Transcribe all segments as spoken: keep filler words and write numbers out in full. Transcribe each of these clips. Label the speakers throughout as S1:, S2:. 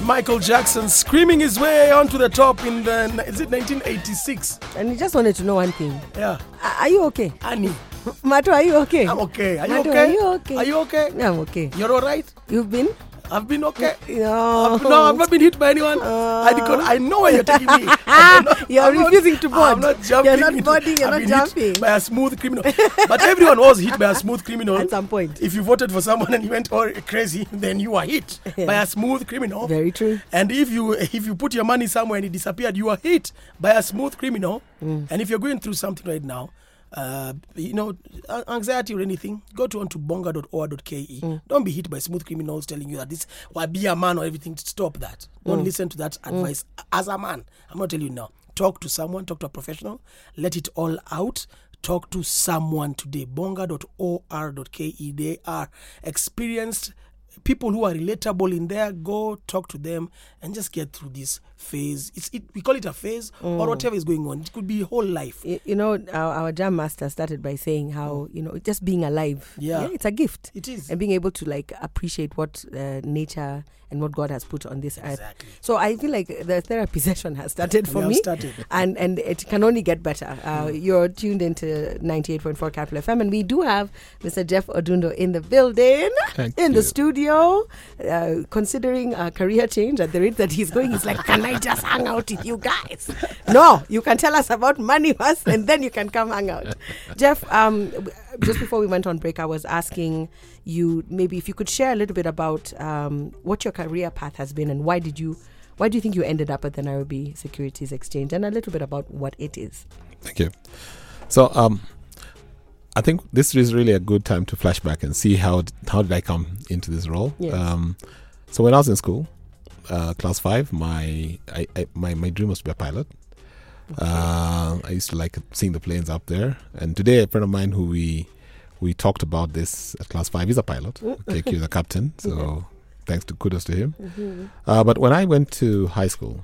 S1: Michael Jackson screaming his way onto the top in the, is it nineteen eighty-six?
S2: And he just wanted to know one thing.
S1: Yeah.
S2: Are you okay?
S1: Annie.
S2: Mato, are you okay?
S1: I'm okay. Are you
S2: Mato,
S1: okay?
S2: Are you okay?
S1: Are you okay?
S2: I'm okay.
S1: You're all right?
S2: You've been?
S1: I've been okay.
S2: No.
S1: I've, no, I've not been hit by anyone.
S2: Uh,
S1: I, because I know where you're taking me. Not,
S2: you're
S1: I'm
S2: refusing
S1: not,
S2: to board.
S1: I'm not jumping.
S2: You're not
S1: into,
S2: boarding. You're
S1: I've
S2: not
S1: been
S2: jumping.
S1: Hit by a smooth criminal. But everyone was hit by a smooth criminal.
S2: At some point.
S1: If you voted for someone and you went all crazy, then you are hit
S2: Yeah.
S1: by a smooth criminal.
S2: Very true.
S1: And if you if you put your money somewhere and it disappeared, you are hit by a smooth criminal.
S2: Mm.
S1: And if you're going through something right now, Uh, you know, anxiety or anything, go to on to bonga dot o r dot k e. Mm. Don't be hit by smooth criminals telling you that this will be a man or everything. Stop that. Don't mm. listen to that advice mm. as a man. I'm not telling you now. Talk to someone, talk to a professional, let it all out. Talk to someone today. bonga dot o r dot k e. They are experienced people who are relatable in there. Go talk to them and just get through this phase. It's it, we call it a phase mm. or whatever is going on. It could be whole life.
S2: You, you know, our, our jam master started by saying how, you know, just being alive,
S1: yeah,
S2: yeah it's a gift.
S1: It is.
S2: And being able to like appreciate what uh, nature and what God has put on this
S1: exactly.
S2: earth. So I feel like the therapy session has started for
S1: we
S2: me.
S1: Started.
S2: And and it can only get better. Uh, mm. You're tuned into ninety-eight point four Capital F M, and we do have Mister Jeff Odundo in the building,
S3: Thank
S2: in
S3: you.
S2: the studio, uh, considering a career change at the rate that he's going. He's like, can I just hang out with you guys? No, you can tell us about money first, and then you can come hang out. Jeff, um, just before we went on break, I was asking you maybe if you could share a little bit about um, what your career path has been and why did you, why do you think you ended up at the Nairobi Securities Exchange, and a little bit about what it is.
S3: Thank you. So, um, I think this is really a good time to flash back and see how how did I come into this role.
S2: Yes.
S3: Um, so when I was in school, uh, class five, my I, I, my my dream was to be a pilot. Okay. Uh, I used to like seeing the planes up there. And today, a friend of mine who we we talked about this at class five is a pilot. K Q is a captain. So yeah. thanks to kudos to him. Mm-hmm. Uh, but when I went to high school,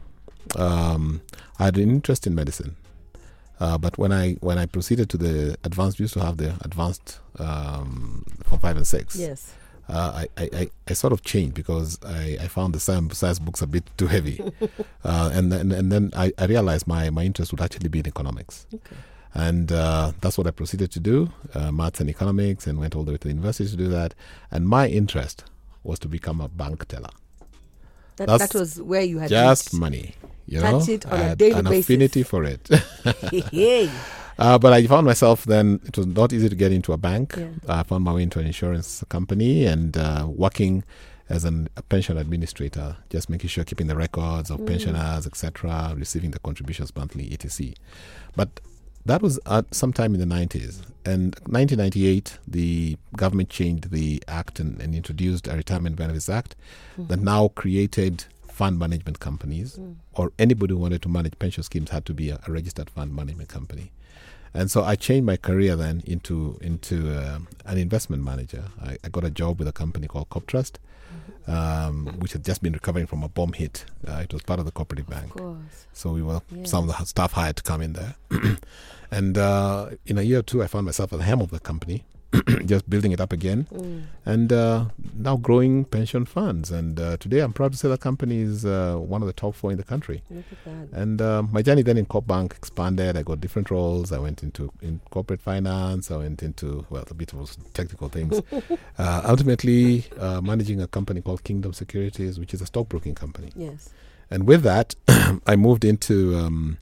S3: um, I had an interest in medicine. Uh, but when I when I proceeded to the advanced, we used to have the advanced um, for five and six.
S2: Yes.
S3: Uh, I, I, I sort of changed because I, I found the science, science books a bit too heavy. uh, and, then, and then I, I realized my, my interest would actually be in economics. Okay. And uh, that's what I proceeded to do, uh, maths and economics, and went all the way to the university to do that. And my interest was to become a bank teller.
S2: That, that was where you had
S3: just money. You
S2: touch
S3: know,
S2: it on
S3: I
S2: a
S3: had
S2: daily
S3: an
S2: basis.
S3: affinity for it.
S2: Hey.
S3: Uh, but I found myself then, it was not easy to get into a bank.
S2: Yeah.
S3: I found my way into an insurance company and uh, working as an, a pension administrator, just making sure, keeping the records of mm. pensioners, et cetera, receiving the contributions monthly, et cetera. But that was uh, sometime in the nineties. And nineteen ninety-eight, the government changed the act and, and introduced a Retirement Benefits Act mm-hmm. that now created fund management companies, mm. or anybody who wanted to manage pension schemes had to be a, a registered fund management company. And so I changed my career then into into uh, an investment manager. I, I got a job with a company called CopTrust, mm-hmm. um, which had just been recovering from a bomb hit. Uh, it was part of the cooperative bank.
S2: Of course.
S3: So we were
S2: Yes.
S3: some of the staff hired to come in there. And uh, in a year or two, I found myself at the helm of the company, just building it up again, mm. and uh, now growing pension funds. And uh, today, I'm proud to say that company is uh, one of the top four in the country.
S2: Look at that.
S3: And uh, my journey then in Corp Bank expanded. I got different roles. I went into in corporate finance. I went into, well, a bit of technical things. uh, ultimately, uh, managing a company called Kingdom Securities, which is a stockbroking company.
S2: Yes.
S3: And with that, I moved into um,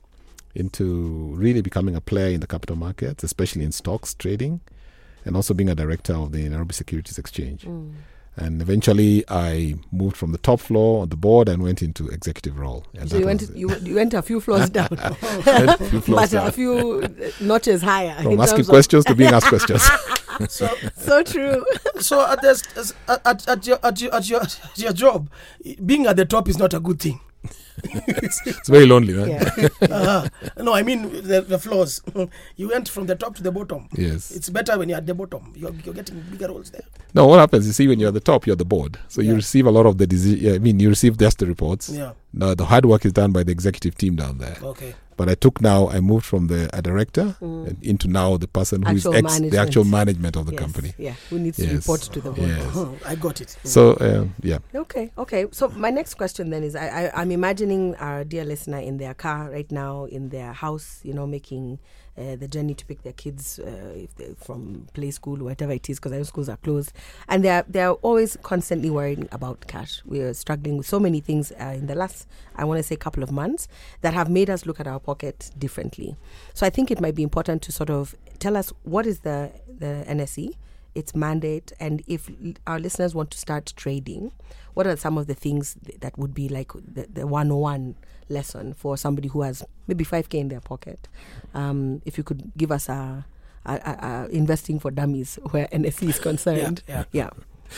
S3: into really becoming a player in the capital markets, especially in stocks trading, and also being a director of the Nairobi Securities Exchange. Mm. And eventually, I moved from the top floor on the board and went into executive role. And
S2: so you went, you, you went a few floors down,
S3: a few floors
S2: but
S3: down.
S2: a few notches higher.
S3: From asking questions to being asked questions.
S1: So,
S2: so true.
S1: So at, this, at, at, at, your, at, your, at, your, at your job, being at the top is not a good thing.
S3: it's, it's very lonely, right?
S2: Yeah.
S1: uh-huh. No, I mean the, the floors. You went from the top to the bottom.
S3: Yes.
S1: It's better when you're at the bottom. You're, you're getting bigger roles there.
S3: No, what happens, you see, when you're at the top, you're the board. So
S1: yeah.
S3: you receive a lot of the, desi- I mean, you receive just the reports.
S1: Yeah.
S3: No, the hard work is done by the executive team down there.
S1: Okay.
S3: But I took now, I moved from the a director mm. into now the person who
S2: actual
S3: is ex, the actual management of the
S2: yes.
S3: company.
S2: Yeah, who needs
S3: yes.
S2: to report to the board.
S3: Yes.
S1: Oh, I got it.
S3: So, um, yeah.
S2: Okay, okay. So my next question then is, I, I, I'm imagining our dear listener in their car right now, in their house, you know, making uh, the journey to pick their kids uh, if they're from play school, whatever it is, because I know schools are closed. And they're, they're always constantly worrying about cash. We are struggling with so many things uh, in the last, I want to say, couple of months that have made us look at our pocket differently. So I think it might be important to sort of tell us what is the, the N S E, its mandate, and if l- our listeners want to start trading, what are some of the things th- that would be like the, the one oh one lesson for somebody who has maybe five K in their pocket? Um, if you could give us a, a, a, a investing for dummies where N S E is concerned.
S1: Yeah,
S2: yeah.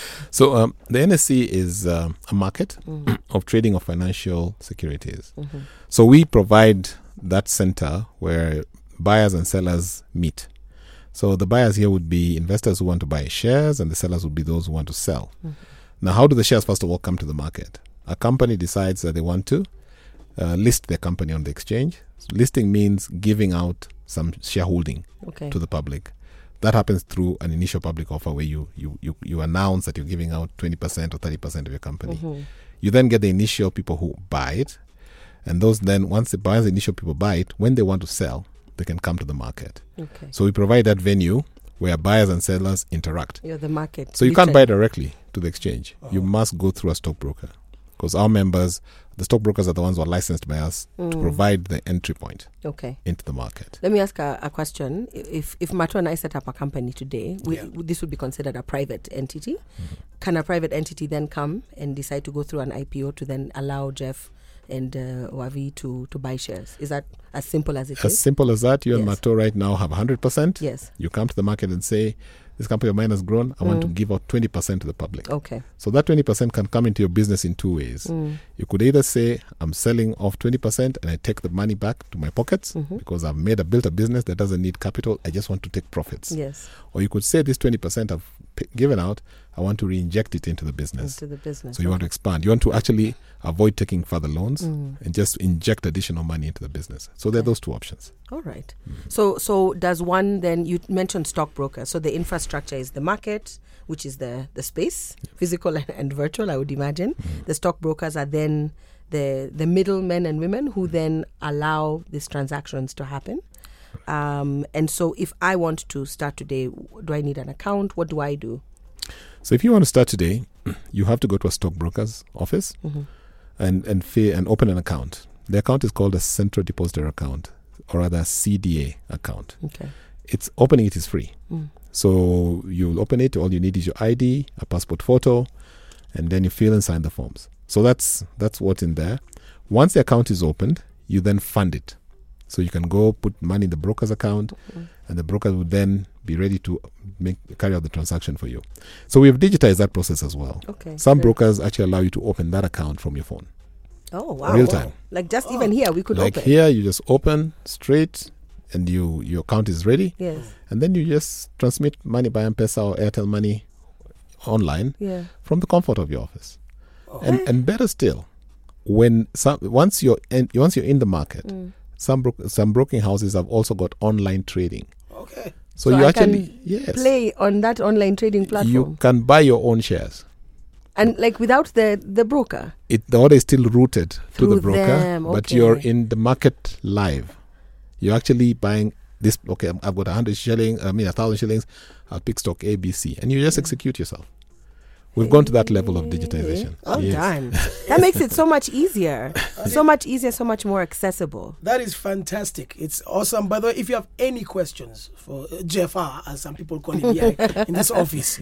S3: So um, the N S E is uh, a market
S2: Mm.
S3: of trading of financial securities.
S2: Mm-hmm.
S3: So we provide that center where buyers and sellers meet. So the buyers here would be investors who want to buy shares, and the sellers would be those who want to sell.
S2: Mm-hmm.
S3: Now, how do the shares first of all come to the market? A company decides that they want to uh, list their company on the exchange. So listing means giving out some shareholding
S2: Okay.
S3: to the public. That happens through an initial public offer where you you, you, you announce that you're giving out twenty percent or thirty percent of your company.
S2: Mm-hmm.
S3: You then get the initial people who buy it. And those then, once the buyers, the initial people buy it, when they want to sell, they can come to the market.
S2: Okay.
S3: So we provide that venue where buyers and sellers interact.
S2: You're the market.
S3: So you can't
S2: literally.
S3: buy directly to the exchange.
S1: Uh-huh.
S3: You must go through a stockbroker, because our members, the stockbrokers, are the ones who are licensed by us to
S2: Mm.
S3: provide the entry point
S2: Okay.
S3: into the market.
S2: Let me ask a, a question. If if Mato and I set up a company today, we,
S1: Yeah.
S2: w- this would be considered a private entity. Can a private entity then come and decide to go through an I P O to then allow Jeff and uh, Wavi to, to buy shares? Is that as simple as it
S3: As
S2: is?
S3: simple as that, you and
S2: Yes.
S3: Mato right now have one hundred percent.
S2: Yes.
S3: You come to the market and say, this company of mine has grown. I want to
S2: Mm.
S3: give out twenty percent to the public.
S2: Okay.
S3: So that twenty percent can come into your business in two ways.
S2: Mm.
S3: You could either say, I'm selling off twenty percent and I take the money back to my pockets
S2: Mhm.
S3: because I've made a built a business that doesn't need capital. I just want to take profits.
S2: Yes.
S3: Or you could say, this twenty percent I've p- given out, I want to re-inject it into the business.
S2: Into the business.
S3: So you want to expand. You want to actually avoid taking further loans
S2: Mm.
S3: and just inject additional money into the business. So there are
S2: Okay.
S3: those two options.
S2: All right. So so does one then, you mentioned stockbroker. So the infrastructure is the market, which is the, the space, physical and, and virtual, I would imagine. The stockbrokers are then the the middlemen and women who then allow these transactions to happen. Um, and so if I want to start today, w- do I need an account? What do I do?
S3: So if you want to start today, you have to go to a stockbroker's office
S2: Mhm.
S3: and and, fee, and open an account. The account is called a Central Depository Account, or rather a C D A account.
S2: Okay.
S3: It's opening it is free.
S2: Mm.
S3: So you'll open it. All you need is your I D, a passport photo, and then you fill and sign the forms. So that's that's what's in there. Once the account is opened, you then fund it. So you can go put money in the broker's account,
S2: Mhm.
S3: and the broker will then be ready to make carry out the transaction for you. So we have digitized that process as well.
S2: Okay.
S3: Some
S2: Good.
S3: brokers actually allow you to open that account from your phone.
S2: Oh, wow.
S3: real time.
S2: Like just even here, we could
S3: Like
S2: open.
S3: here, you just open straight, and you your account is ready,
S2: Yes.
S3: and then you just transmit money by M-Pesa or Airtel Money online
S2: Yeah.
S3: from the comfort of your office.
S1: Oh.
S3: And and better still, when some once you're in, once you're in the market,
S2: Mm.
S3: some bro- some broking houses have also got online trading.
S1: Okay.
S3: So,
S2: So
S3: you
S2: I
S3: actually
S2: can
S3: yes
S2: Play on that online trading platform.
S3: you can buy your own shares.
S2: And like without the the broker.
S3: It the order is still routed to
S2: Through
S3: the broker,
S2: them,
S3: but you're
S2: okay.
S3: in the market live. You're actually buying this. Okay, I've got a hundred shillings. I mean, a thousand shillings. I'll pick stock A, B, C, and you just execute yourself. We've gone to that level of digitization.
S2: Oh,
S3: Yes.
S2: done. That makes it so much easier. So much easier, so much more accessible.
S1: That is fantastic. It's awesome. By the way, if you have any questions for uh, Jeff R, as some people call him here in this office,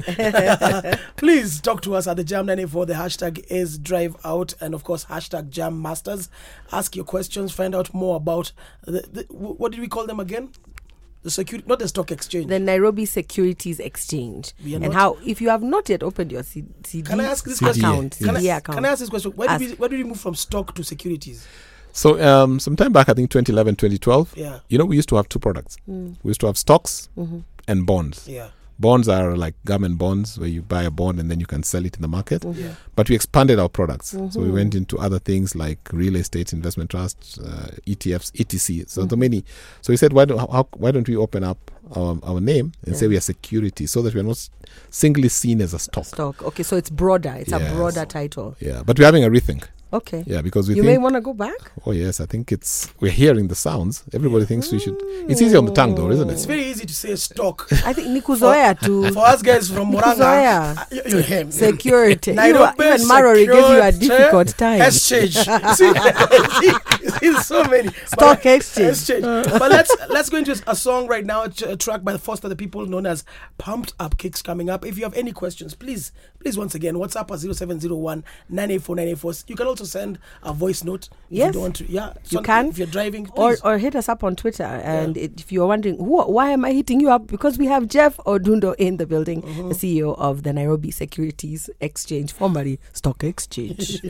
S1: please talk to us at the Jam nine eight four. The hashtag is Drive Out, and of course, hashtag Jam Masters. Ask your questions, find out more about the, the, wh- what did we call them again? The security, not the stock exchange.
S2: The Nairobi Securities Exchange.
S1: We are
S2: And
S1: not-
S2: how, if you have not yet opened your C- CD
S1: Can I ask this
S3: C D A,
S2: account,
S3: yes.
S1: Can I,
S2: C D A account.
S1: can I ask this question? Where did,
S2: Ask.
S1: we, where did we move from stock to securities?
S3: So, um, sometime back, I think twenty eleven, twenty twelve,
S1: Yeah,
S3: you know, we used to have two products.
S2: Mm.
S3: We used to have stocks
S2: Mhm.
S3: and bonds.
S1: yeah.
S3: bonds are like government bonds where you buy a bond and then you can sell it in the market.
S2: Mm-hmm.
S1: Yeah.
S3: But we expanded our products.
S2: Mm-hmm.
S3: So we went into other things like real estate investment trusts, uh, E T Fs, et cetera. So
S2: Mm-hmm.
S3: the many. So we said, why don't how, why don't we open up our, our name and
S2: Yeah.
S3: say we are security, so that we are not singly seen as a stock.
S2: Stock. Okay, so it's broader. It's
S3: Yes.
S2: a broader title.
S3: Yeah, but we're having a rethink.
S2: Okay.
S3: Yeah, because we
S2: You
S3: think.
S2: may want to go back.
S3: Oh yes, I think it's we're hearing the sounds. Everybody thinks we should. It's easy on the tongue, though, isn't
S1: It's
S3: it?
S1: very easy to say stock.
S2: I think Nikuzoea to
S1: For us guys from Muranga,
S2: Nikuzoea.
S1: uh, you, you hear me.
S2: Security. You,
S1: Nairobi
S2: even Marori gave you a
S1: Security
S2: difficult time.
S1: Exchange. see, see, see, so many.
S2: Stock
S1: But-
S2: exchange.
S1: exchange. But let's let's go into a song right now, a, a track by the Foster the People known as Pumped Up Kicks coming up. If you have any questions, please, please once again, WhatsApp us zero seven zero one nine eight four nine eight four. You can also send a voice note. If
S2: Yes.
S1: you don't want to. Yeah,
S2: You
S1: some-
S2: can.
S1: If you're driving,
S2: Or,
S1: please.
S2: or hit us up on Twitter. And it, if you're wondering, who, why am I hitting you up? Because we have Jeff Odundo in the building,
S1: Mm-hmm.
S2: the C E O of the Nairobi Securities Exchange, formerly Stock Exchange.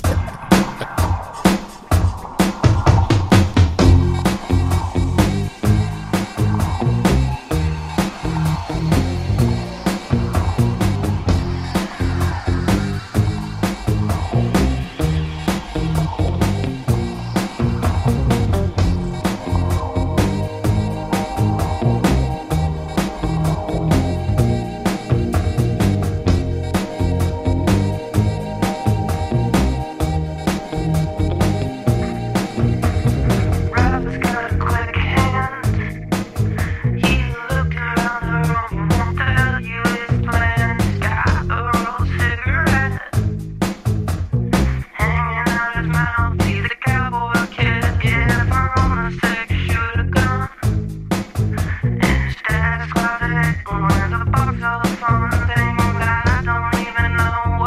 S4: Rob's got a quick hand. He looked around the room, won't tell you his plan. He's got a rolled cigarette hanging out his mouth. He's a cowboy kid, yeah, from a six-shooter gun. Instead, his closet went to the box of fun things I don't even know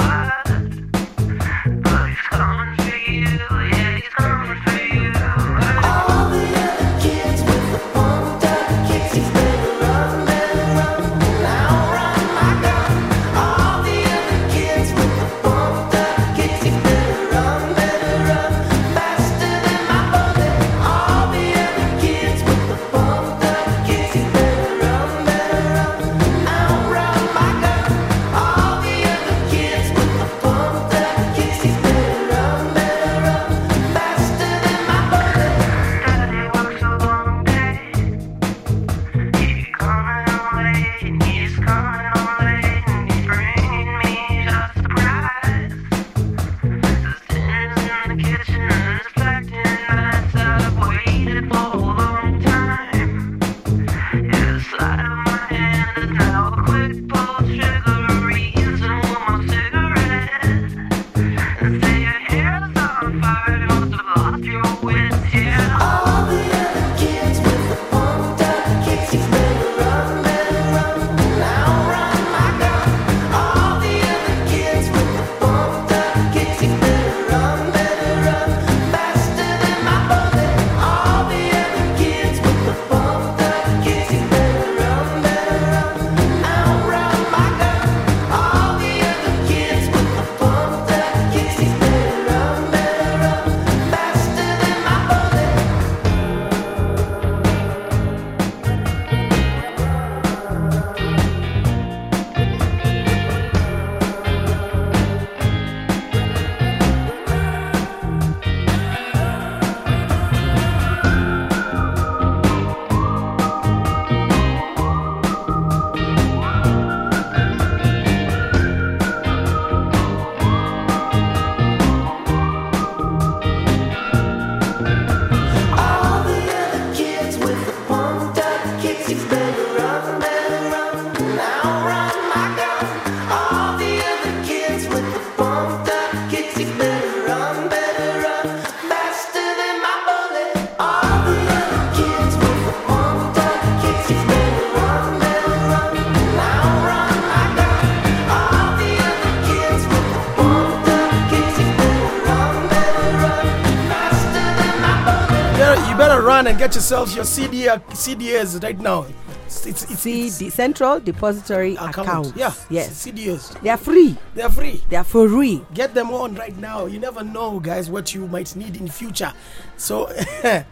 S4: what. But he's coming for you, yeah, he's coming for you. All the other kids with the pumped up kicks, he's better run, better run, and I'll run my gun. All the other kids with the pumped up kicks, he's better run, better run, faster than my bullet. All the other kids with the pumped up kicks, he's better run, better run, and I'll run my gun. All the other kids with the pumped up kicks, he's better run, better run, faster than my bullet. Daddy works a long day. He's coming home late, and he's coming home late, and he's bringing me a surprise. The sinners in the kitchen, reflecting that I've waited for a long time. Yeah, the side of my hand is now a quick pull trigger, a reason for my cigarette. And say your hair is on fire, you must have lost your wits, yeah. All the other kids with the pumped up kicks, he's better run, better run, and I'll run my gun. All the other kids with the pumped up kicks, he's better run, better run, faster than my bullet. All the other kids with the pumped up kicks, he's better run, better run, and I'll run my gun. All the other kids with the pumped up kicks, he's better run, better run, faster than my bullet. All the other kids with the pumped up kicks, he's better run, better run, and I'll run my gun. All the other kids with the pumped up kicks, he's better run, better run, faster than my bullet. All the other kids with the pumped up kicks, he's better run, better run, and I'll run my gun. All the other kids with the pumped up kicks, he's better run, better run, faster than my bullet.
S1: You better, you better run and get yourself your C D, C D As right now. It's, it's, it's,
S2: C
S1: it's
S2: D Central Depository
S1: account.
S2: Account.
S1: Yeah.
S2: Yes.
S1: C D As.
S2: They are free.
S1: They are free.
S2: They are for free.
S1: Get them on right now. You never know, guys, what you might need in future. So,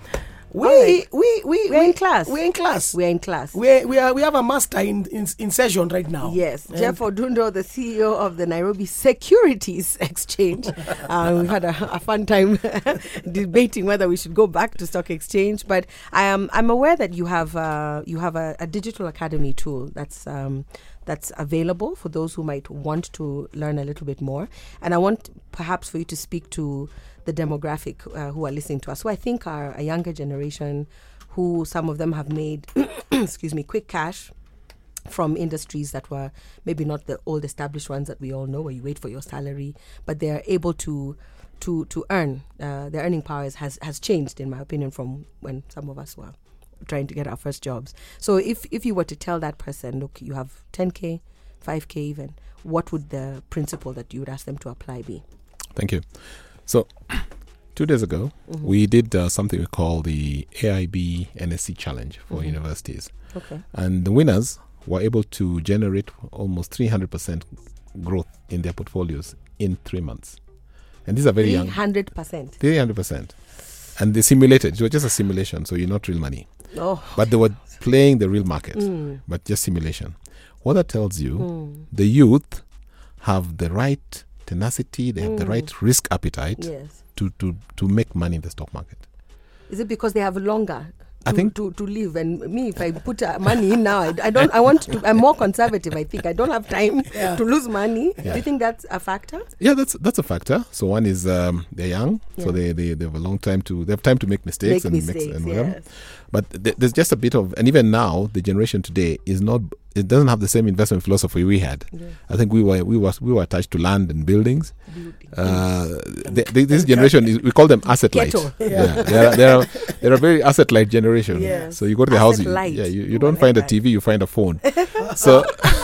S1: We,
S2: Alright.
S1: we, we,
S2: We're
S1: we,
S2: in class.
S1: We're in class.
S2: We're in class.
S1: We we are we have a master in in, in session right now.
S2: Yes,
S1: And
S2: Jeff Odundo, the C E O of the Nairobi Securities Exchange. uh, we had a, a fun time debating whether we should go back to stock exchange. But I am I'm aware that you have uh, you have a, a digital academy tool that's um, that's available for those who might want to learn a little bit more. And I want perhaps for you to speak to the demographic uh, who are listening to us, who I think are a younger generation, who some of them have made, excuse me, quick cash from industries that were maybe not the old established ones that we all know, where you wait for your salary, but they're able to to to earn. Uh, their earning powers has has changed, in my opinion, from when some of us were trying to get our first jobs. So if if you were to tell that person, look, you have ten K, five K even, what would the principle that you would ask them to apply be?
S3: Thank you. So, two days ago,
S2: Mm-hmm.
S3: we did uh, something we call the A I B N S C Challenge for
S2: Mm-hmm.
S3: universities.
S2: Okay.
S3: And the winners were able to generate almost three hundred percent growth in their portfolios in three months. And these are very young.
S2: three hundred percent.
S3: three hundred percent. And they simulated. It was just a simulation, so you're not real money.
S2: Oh.
S3: But they were playing the real market,
S2: Mm.
S3: but just simulation. What that tells you,
S2: Mm.
S3: the youth have the right tenacity, they have the
S2: Mm.
S3: right risk appetite
S2: Yes.
S3: to, to, to make money in the stock market.
S2: Is it because they have longer
S3: I
S2: to,
S3: think-
S2: to, to live? And me, if I put uh, money in now, I, I don't. I want to. I'm more conservative. I think I don't have time
S1: Yeah.
S2: to lose money.
S3: Yeah.
S2: Do you think that's a factor?
S3: Yeah, that's that's a factor. So one is um, they're young, so
S2: Yeah.
S3: they, they, they have a long time to, they have time to make mistakes
S2: Make
S3: and
S2: mistakes.
S3: and whatever.
S2: Yes.
S3: But th- there's just a bit of, and even now, the generation today is not, it doesn't have the same investment philosophy we had.
S2: Yeah.
S3: I think we were we were we were attached to land and buildings.
S2: Beauty.
S3: Uh, they, they, this generation is, we call them asset light.
S2: Ghetto.
S3: Yeah, they're, they're, they're a very asset light generation.
S2: Yes.
S3: So you go to the house,
S2: Asset
S3: you,
S2: light.
S3: yeah, you,
S2: Ooh,
S3: you
S2: I
S3: don't
S2: like
S3: find a
S2: that.
S3: T V, you find a phone. so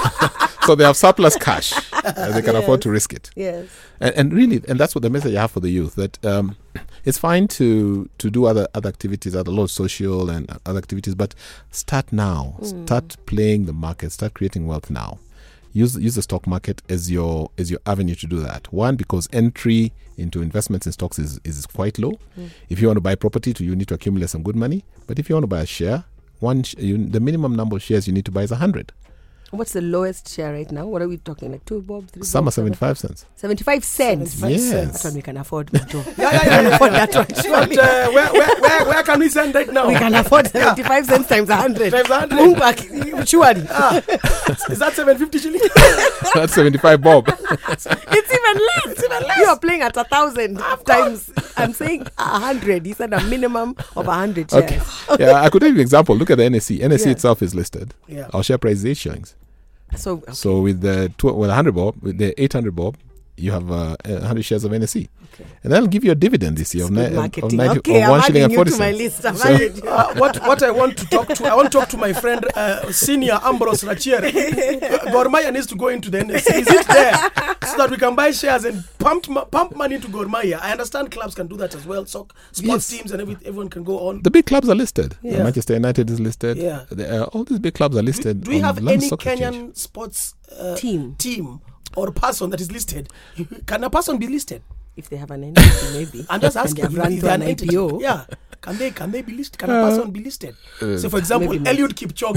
S3: so they have surplus cash, and they can afford to risk it.
S2: Yes.
S3: And, and really, and that's what the message I have for the youth, that um, it's fine to to do other other activities, other lot of social and other activities, but start now.
S2: Mm.
S3: Start playing the market. Start creating wealth now. Use use the stock market as your as your avenue to do that. One, because entry into investments in stocks is, is quite low.
S2: Mm.
S3: If you want to buy property, to, you need to accumulate some good money. But if you want to buy a share, one sh- you, the minimum number of shares you need to buy is a hundred.
S2: What's the lowest share right now? What are we talking? Like two bob, three
S3: Some are
S2: bob,
S3: seventy five cents.
S2: seventy-five cents.
S1: seventy-five
S3: Yes.
S1: cents.
S2: That one we can afford. Joe.
S1: Yeah, yeah, yeah, yeah.
S2: afford that one.
S1: But
S2: Surely.
S1: uh, where, where, where, where can we send right now?
S2: We can afford seventy-five cents times a hundred.
S1: Times one hundred.
S2: Mungu aki- surely.
S1: Ah, is that seven fifty shillings?
S3: That's seventy five bob.
S2: It's even less. It's even less. You are playing at a thousand times. I'm saying a hundred. He said a minimum of a hundred shares.
S3: Okay. Yeah, I could give you an example. Look at the N S C. N S C
S2: Yeah.
S3: itself is listed.
S1: Yeah.
S3: Our share price is eight shillings.
S2: So, okay.
S3: So with the tw- with one hundred bob, with the eight hundred bob, you have uh, one hundred shares of N S C.
S2: Okay.
S3: And that'll give you a dividend this year of,
S2: Good
S3: ni- of,
S2: marketing.
S3: of, ninety,
S2: Okay,
S3: of
S2: I'm
S3: one shilling
S2: adding
S3: and
S2: you
S3: forty
S2: to my
S3: cents.
S2: list. I'm
S3: So-
S2: adding you.
S1: Uh, what what I want to talk to, I want to talk to my friend uh, Senior Ambrose Rachiere. Uh, Gor Mahia needs to go into the N S C. Is it there so that we can buy shares and pump ma- pump money into Gor Mahia? I understand clubs can do that as well. So sports
S3: Yes.
S1: teams and every, everyone can go on.
S3: The big clubs are listed.
S1: Yeah.
S3: Manchester United is listed.
S1: Yeah.
S3: The, uh, all these big clubs are
S1: Do,
S3: listed.
S1: do we
S3: on
S1: have
S3: London
S1: any
S3: Stock Exchange.
S1: Kenyan sports uh,
S2: Team.
S1: team or person that is listed? Can a person be listed?
S2: If they have an entity, maybe.
S1: I'm just
S2: And
S1: asking.
S2: they have
S1: if-
S2: run
S1: if
S2: through
S1: they're
S2: an
S1: an
S2: I
S1: entity.
S2: P O.
S1: Yeah. Can they can they be listed? Can a
S3: Uh,
S1: person be listed?
S3: uh,
S1: so, for example,
S2: maybe not.
S1: Eliud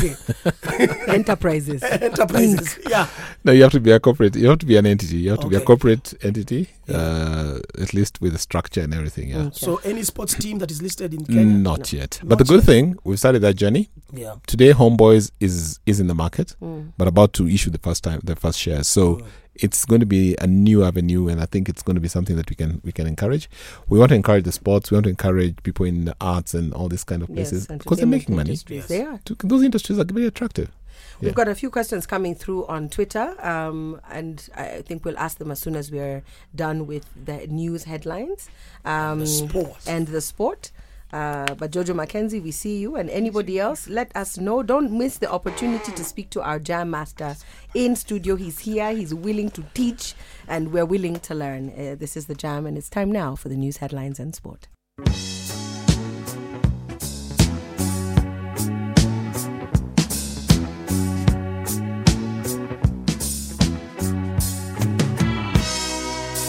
S1: Kipchoge
S2: Enterprises.
S1: Enterprises. Yeah.
S3: No, you have to be a corporate. You have to be an entity. You have to be a
S1: Okay.
S3: corporate entity,
S1: Yeah.
S3: uh, at least with a structure and everything. Yeah.
S2: Okay.
S1: So any sports team that is listed in Kenya.
S3: Not yet.
S1: Not
S3: But the good
S1: yet.
S3: thing, we've started that journey.
S1: Yeah.
S3: Today, Homeboys is is in the market,
S2: Mm.
S3: but about to issue the first time the first shares. So
S1: Mm.
S3: it's going to be a new avenue, and I think it's going to be something that we can we can encourage. We want to encourage the sports. We want to encourage people in the arts and all these kind of places
S2: Yes,
S3: because they're making money.
S2: industries.
S1: Yes.
S2: They are.
S3: To- Those industries are very attractive.
S2: We've
S3: Yeah.
S2: got a few questions coming through on Twitter, um, and I think we'll ask them as soon as we're done with the news headlines um,
S1: The sport.
S2: and the sport. Uh, but Jojo Mackenzie, we see you, and anybody else, let us know. Don't miss the opportunity to speak to our jam master in studio. He's here, he's willing to teach, and we're willing to learn. Uh, this is the jam, and it's time now for the news headlines and sport.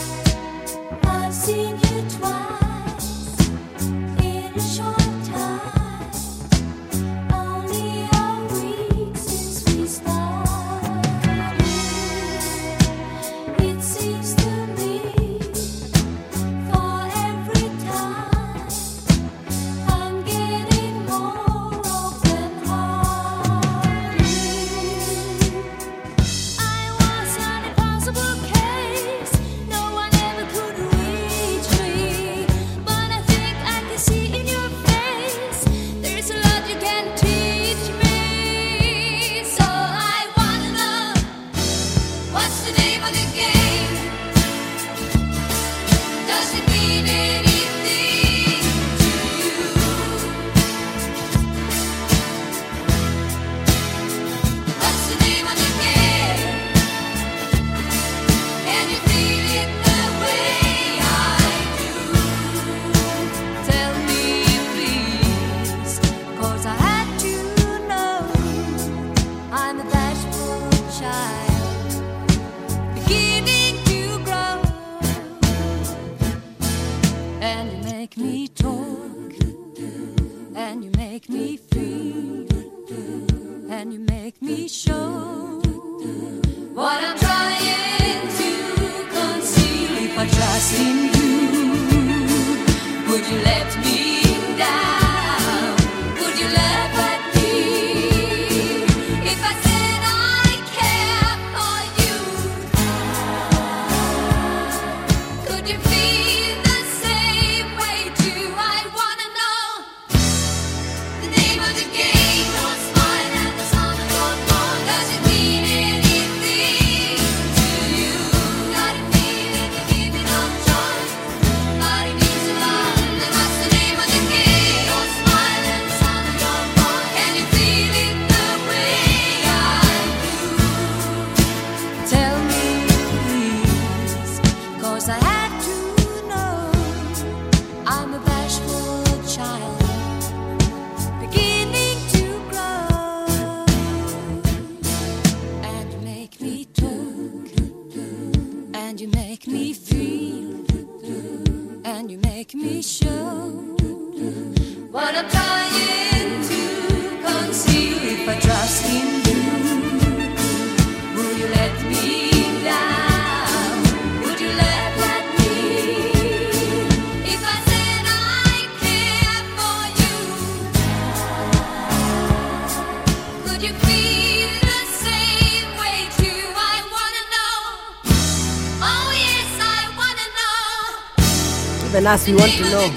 S5: I've seen you twice in a short time. trust in you? Would you let me down? Would you laugh at me if I said I care for you? Could you feel the same way too? I wanna know the name of the game. Your smile and the sound of your voice. Does it mean anything to you? Got a feeling you're giving up choice, but it means a lot. Then what's the name of the game? Your smile and the sound of your voice. Can you feel it the way I do? Tell me please, 'cause I had to know. I'm a bashful child, beginning to grow, and you make me talk, and you make me feel, and you make me show what I'm trying to conceal. If I trust in you, will you let me down? Would you laugh at me if I said I care for you? Could you feel the same way too? I wanna know. Oh yes, I wanna know.
S2: Even us, we want to know.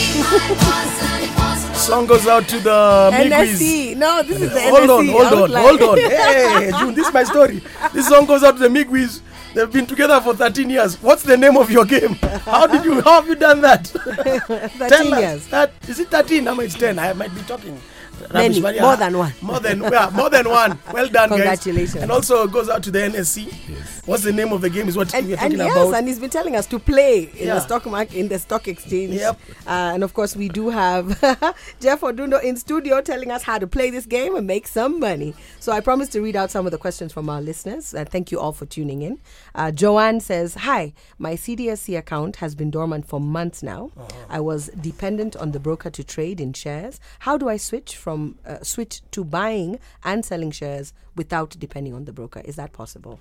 S1: Song goes out to the
S2: N S
S1: Migwis.
S2: C. No, this is the
S1: Hold on,
S2: N S C
S1: hold on,
S2: outline.
S1: hold on. Hey, June, this is my story. This song goes out to the Migwis. They've been together for thirteen years. What's the name of your game? How did you? How have you done that?
S2: thirteen years.
S1: That is it. Thirteen? Now it's ten. I might be talking.
S2: Many,
S1: rubbish, but yeah,
S2: more than one.
S1: More than yeah, more than one. Well done,
S2: Congratulations.
S1: guys. And also goes out to the N S C.
S3: Yes.
S1: What's the name of the game? Is what
S2: And,
S1: we're
S2: and
S1: talking
S2: yes,
S1: about.
S2: and he's been telling us to play in
S1: Yeah.
S2: the stock market, in the stock exchange.
S1: Yep.
S2: Uh, and of course, we do have Jeff Odundo in studio telling us how to play this game and make some money. So I promised to read out some of the questions from our listeners. Uh, thank you all for tuning in. Uh, Joanne says, "Hi, my C D S C account has been dormant for months now. I was dependent on the broker to trade in shares. How do I switch from uh, switch to buying and selling shares without depending on the broker? Is that possible?"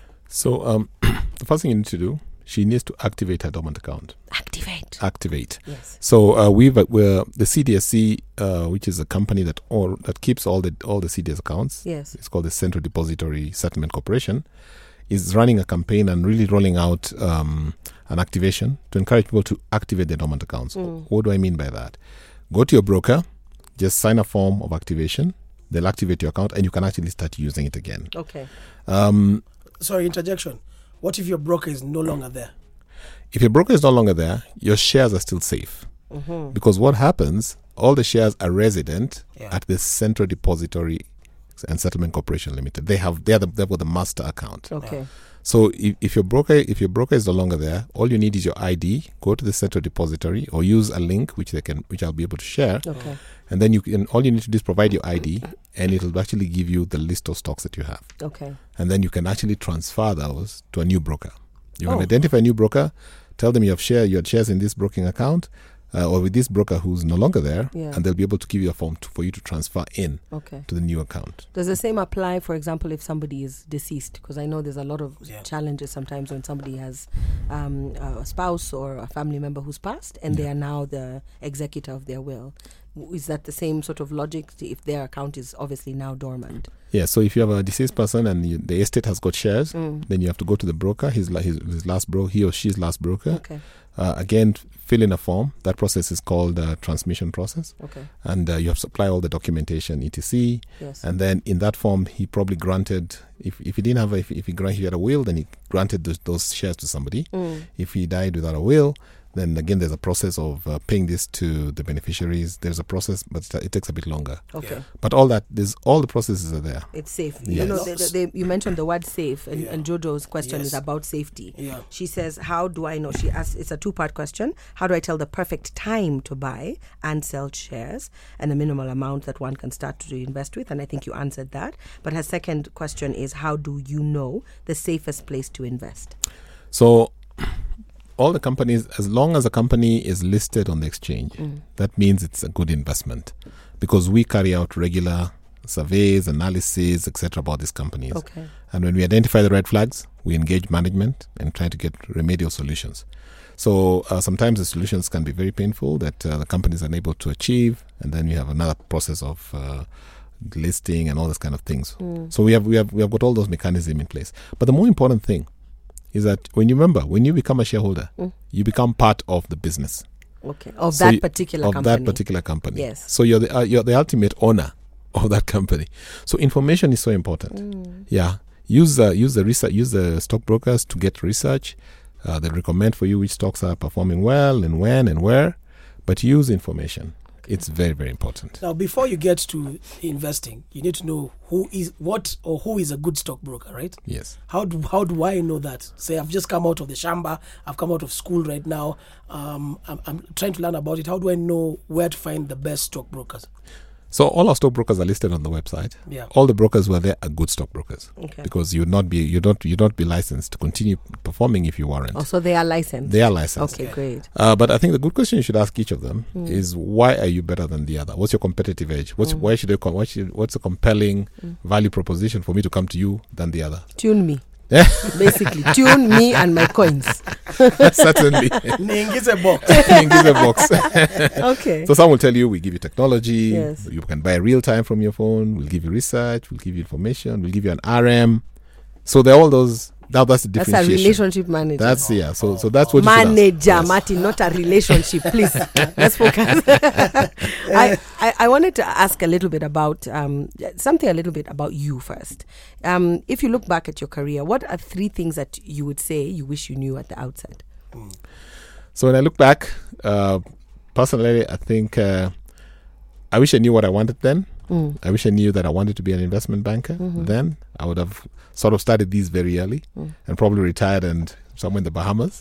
S3: So um, the first thing you need to do, she needs to activate her dormant account.
S2: Activate.
S3: Activate.
S2: Yes.
S3: So uh, we've uh, we're, the C D S C, uh, which is a company that all that keeps all the all the C D S accounts.
S2: Yes.
S3: It's called the Central Depository Settlement Corporation. Is running a campaign and really rolling out um, an activation to encourage people to activate their dormant accounts.
S2: Mm.
S3: What do I mean by that? Go to your broker, just sign a form of activation. They'll activate your account, and you can actually start using it again.
S2: Okay.
S3: Um,
S1: Sorry, interjection. What if your broker is no longer there?
S3: If your broker is no longer there, your shares are still safe.
S2: Mm-hmm.
S3: Because what happens, all the shares are resident
S1: Yeah.
S3: at the Central Depository and Settlement Corporation Limited. They have they are the, they've got the master account.
S2: Okay.
S3: So if, if your broker if your broker is no longer there, all you need is your I D. Go to the Central Depository or use a link which they can which I'll be able to share.
S2: Okay.
S3: And then you can all you need to do is provide your I D, and it'll actually give you the list of stocks that you have.
S2: Okay.
S3: And then you can actually transfer those to a new broker. You can
S2: Oh.
S3: identify a new broker, tell them you have share you had shares in this broking account, uh, or with this broker who's no longer there,
S2: Yeah.
S3: and they'll be able to give you a form to, for you to transfer in
S2: Okay.
S3: to the new account.
S2: Does the same apply, for example, if somebody is deceased? Because I know there's a lot of
S1: Yeah.
S2: challenges sometimes when somebody has um, a spouse or a family member who's passed and they are now the executor of their will. W- Is that the same sort of logic if their account is obviously now dormant?
S3: Yeah, so if you have a deceased person and you, the estate has got shares,
S2: Mm.
S3: then you have to go to the broker, his la- his, his last bro, he or she's last broker.
S2: Okay.
S3: Uh, again, fill in a form. That process is called uh, transmission process,
S2: Okay.
S3: and uh, you have to supply all the documentation, et cetera.
S2: Yes.
S3: And then in that form, he probably granted, if, if he didn't have, a, if, if he grant, if he had a will, then he granted those, those shares to somebody.
S2: Mm.
S3: If he died without a will, then again, there's a process of uh, paying this to the beneficiaries. There's a process, but it takes a bit longer.
S2: Okay.
S1: Yeah.
S3: But all that, there's all the processes are there.
S2: It's safe. You
S3: Yes.
S2: know, they, they, they, you mentioned the word safe, and,
S1: Yeah.
S2: and Jojo's question
S1: Yes.
S2: is about safety.
S1: Yeah.
S2: She says, "How do I know?" She asks. It's a two-part question. How do I tell the perfect time to buy and sell shares, and the minimal amount that one can start to invest with? And I think you answered that. But her second question is, how do you know the safest place to invest?
S3: So all the companies, as long as a company is listed on the exchange, that means it's a good investment, because we carry out regular surveys, analysis, et cetera about these companies.
S2: Okay.
S3: And when we identify the red flags, we engage management and try to get remedial solutions. So uh, sometimes the solutions can be very painful that uh, the company is unable to achieve, and then you have another process of uh, listing and all those kind of things. So we have we have we have got all those mechanisms in place. But the more important thing is that when you remember, when you become a shareholder, you become part of the business.
S2: Okay. Of
S3: So
S2: that
S3: you-
S2: particular
S3: of
S2: company.
S3: that particular company.
S2: Yes.
S3: So you're the uh, you're the ultimate owner of that company. So information is so important. Yeah. Use the use the research use the stockbrokers to get research. Uh, they recommend for you which stocks are performing well and when and where, but use information. It's very very important.
S1: Now, before you get to investing, you need to know who is what or who is a good stockbroker, right?
S3: Yes.
S1: How do how do I know that? Say I've just come out of the shamba, I've come out of school right now. Um, I'm, I'm trying to learn about it. How do I know where to find the best stockbrokers?
S3: So all our stockbrokers are listed on the website.
S1: Yeah.
S3: All the brokers who are there are good stockbrokers.
S2: Okay.
S3: Because you would not be you don't you don't be licensed to continue performing if you weren't.
S2: Oh, so they are licensed.
S3: They are licensed.
S2: Okay, great.
S3: Uh, but I think the good question you should ask each of them is why are you better than the other? What's your competitive edge? What's why should I com- why should, what's a compelling value proposition for me to come to you than the other?
S2: Tune me. Basically, tune me and my coins.
S3: Certainly.
S1: Niingize box.
S3: In the box.
S2: Okay.
S3: So some will tell you we give you technology.
S2: Yes.
S3: You can buy real time from your phone. We'll give you research. We'll give you information. We'll give you an R M. So there are all those. Now that's the
S2: That's a
S3: differentiation.
S2: relationship manager.
S3: That's yeah. So so that's what you should ask.
S2: Manager,
S3: Yes.
S2: Martin, not a relationship. Please, let's focus. I, I, I wanted to ask a little bit about um, something a little bit about you first. Um, if you look back at your career, what are three things that you would say you wish you knew at the outset?
S3: So when I look back, uh, personally, I think uh, I wish I knew what I wanted then.
S2: Mm.
S3: I wish I knew that I wanted to be an investment banker
S2: Mm-hmm.
S3: then. I would have sort of started these very early
S2: Mm.
S3: and probably retired and somewhere in the Bahamas.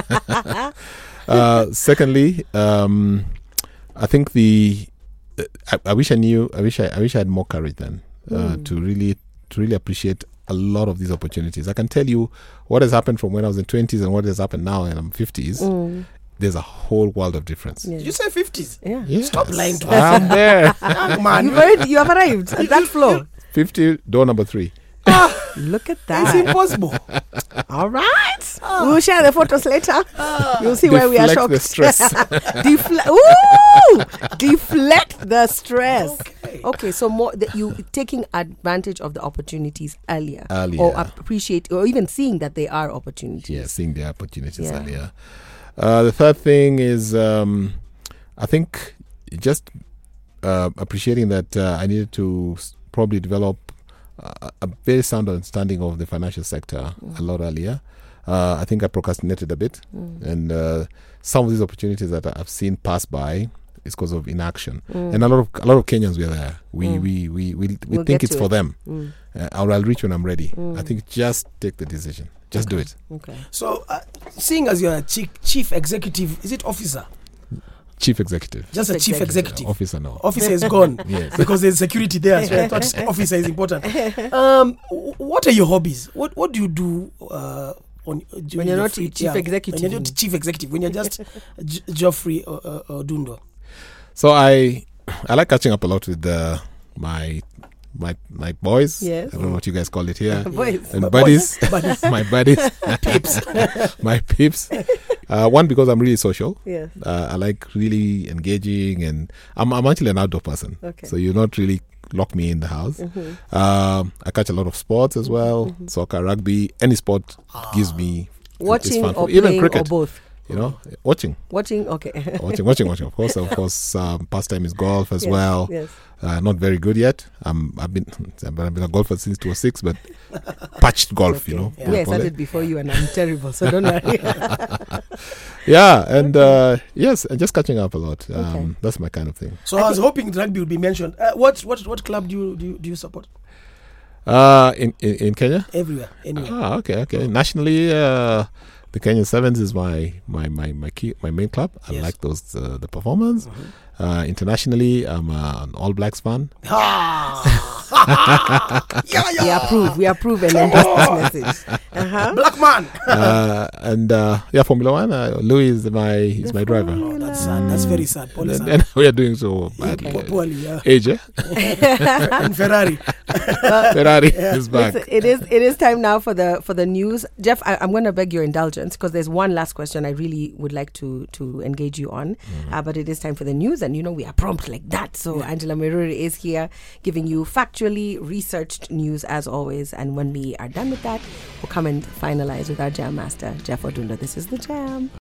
S3: uh, secondly, um, I think the uh, I, I wish I knew. I wish I, I wish I had more courage then uh,
S2: Mm.
S3: to really to really appreciate a lot of these opportunities. I can tell you what has happened from when I was in twenties and what has happened now and I'm fifties.
S2: Mm.
S3: There's a whole world of difference.
S2: Yeah.
S1: Did you say fifties?
S2: Yeah.
S3: Yes.
S1: Stop lying to us.
S3: I'm there.
S1: Young man,
S2: You've, already, you have arrived at that floor.
S3: fifty, door number three.
S2: Look at
S1: it's
S2: that.
S1: impossible.
S2: All right. We'll share the photos later. You'll see where we are
S3: Deflect
S2: shocked.
S3: the stress.
S2: Deflect. Ooh! Deflect the stress.
S1: Okay.
S2: Okay, so more that you taking advantage of the opportunities earlier,
S3: Earlier.
S2: or appreciate, or even seeing that they are opportunities.
S3: Yeah, seeing the opportunities
S2: Yeah.
S3: earlier. Uh, the third thing is, um, I think, just uh, appreciating that uh, I needed to s- probably develop a, a very sound understanding of the financial sector a lot earlier. Uh, I think I procrastinated a bit, and uh, some of these opportunities that I've seen pass by is because of inaction. And a lot of a lot of Kenyans were there. We we we we, we
S2: We'll
S3: think
S2: get
S3: it's
S2: to
S3: for
S2: it.
S3: them.
S2: Mm.
S3: Uh, or I'll reach when I'm ready. I think just take the decision. Just do it.
S2: Okay.
S1: So, uh, seeing as you're a chief, chief executive, is it officer?
S3: Chief executive.
S1: Just a chief
S2: Executive.
S1: executive.
S3: Officer now.
S1: Officer is gone
S3: Yes.
S1: because there's security there. So I thought officer is important. Um, w- what are your hobbies? What What do you do uh, on during
S2: When you're
S1: your
S2: not
S1: free-
S2: chief executive.
S1: When you're not chief executive. When you're just J- Geoffrey uh, uh, Odundo.
S3: So I I like catching up a lot with uh, my my my boys.
S2: Yes.
S3: I don't know what you guys call it here.
S2: Boys.
S3: And
S1: My
S3: buddies.
S1: boys. Buddies.
S3: my buddies. Peeps. my peeps. Uh, one, because I'm really social.
S2: Yes.
S3: Uh, I like really engaging, and I'm I'm actually an outdoor person.
S2: Okay.
S3: So you not really lock me in the house. Um, I catch a lot of sports as well. Soccer, rugby, any sport gives me it's
S2: Watching
S3: fun for
S2: or
S3: me. Even
S2: playing
S3: cricket.
S2: or both.
S3: You know, watching.
S2: Watching. Okay.
S3: watching, watching, watching. Of course, of course. Um, pastime is golf as
S2: Yes,
S3: well.
S2: yes.
S3: Uh, not very good yet. Um, I've been I've been a golfer since two thousand six, but patched golf, you know.
S1: Yeah.
S3: they
S2: Yeah, I
S3: call it.
S2: started before you, and I'm terrible, so don't worry.
S3: Yeah, and uh, yes, and just catching up a lot. Um,
S2: Okay.
S3: That's my kind of thing.
S1: So I, was hoping rugby would be mentioned. Uh, what what what club do you do you, do you support?
S3: Uh, in, in in Kenya.
S1: Everywhere, anywhere.
S3: Ah, okay, okay. Nationally, uh, the Kenyan Sevens is my my my my key my main club. I
S1: Yes.
S3: like those uh, the performance. Uh, internationally, I'm uh, an All Blacks fan.
S1: Ah, Yeah,
S2: We
S1: yeah.
S2: approve. We approve and endorse this message. Uh-huh.
S1: Black man.
S3: uh, and uh, yeah, Formula One. Uh, Louis is my he's my driver.
S1: Oh, that's sad. That's very sad. Paul is
S3: And,
S1: sad.
S3: and we are doing so badly.
S1: Po- Poorly, yeah.
S3: Age, eh?
S1: And Ferrari.
S3: Ferrari is back.
S2: It's- it is it is time now for the for the news. Jeff, I, I'm going to beg your indulgence because there's one last question I really would like to to engage you on. Uh, but it is time for the news, and you know we are prompt like that. So Angela Meruri is here giving you factually researched news as always. And when we are done with that, we'll come and finalize with our jam master, Jeff Odunda. This is the jam.